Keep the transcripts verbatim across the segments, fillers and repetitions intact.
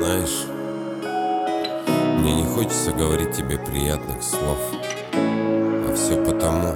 Знаешь, мне не хочется говорить тебе приятных слов, а все потому,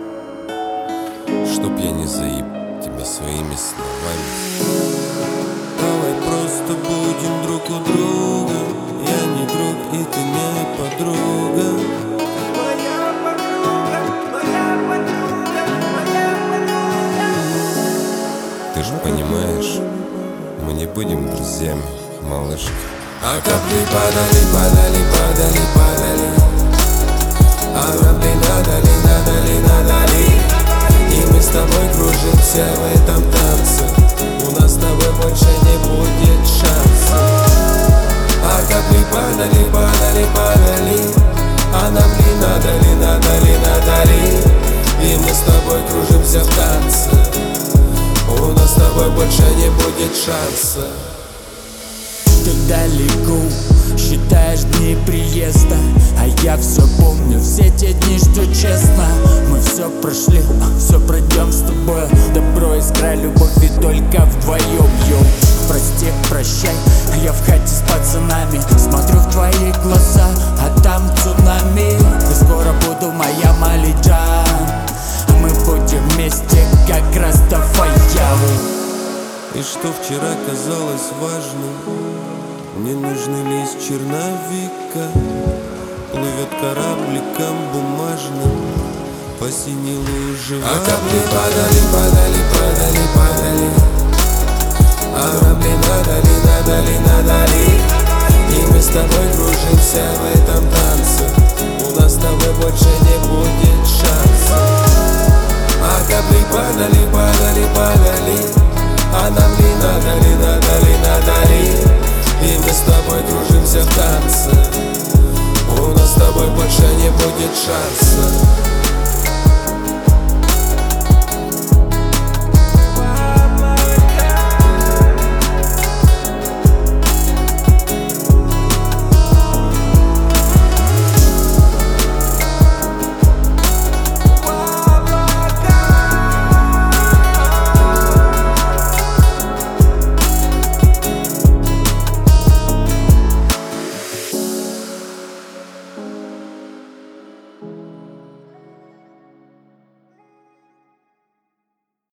чтоб я не заеб тебя своими словами. Давай просто будем друг у друга. Я не друг, и ты не подруга. Моя подруга, моя подруга, моя подруга. Ты же понимаешь, мы не будем друзьями, малышка. А капли падали, падали, падали, падали. А капли надали, надали, надали. И мы с тобой кружимся в этом танце. У нас с тобой больше не будет шанса. А капли падали, падали, падали. А нам ли надали, надали, надали. И мы с тобой кружимся в танце. У нас с тобой больше не будет шанса. Ты далеко, считаешь дни приезда, а я все помню, все те дни, что честно. Мы все прошли, все пройдем с тобой. Добро, искра, любовь и только вдвоем, йоу. Прости, прощай, я в хате с пацанами. Смотрю в твои глаза, а там цунами. И скоро буду моя Малиджан. Мы будем вместе, как Растафаявы. И что вчера казалось важным, не нужны лист черновика. Плывет корабликом бумажным по синей луже. А капли падали, падали, падали, падали. А капли надали.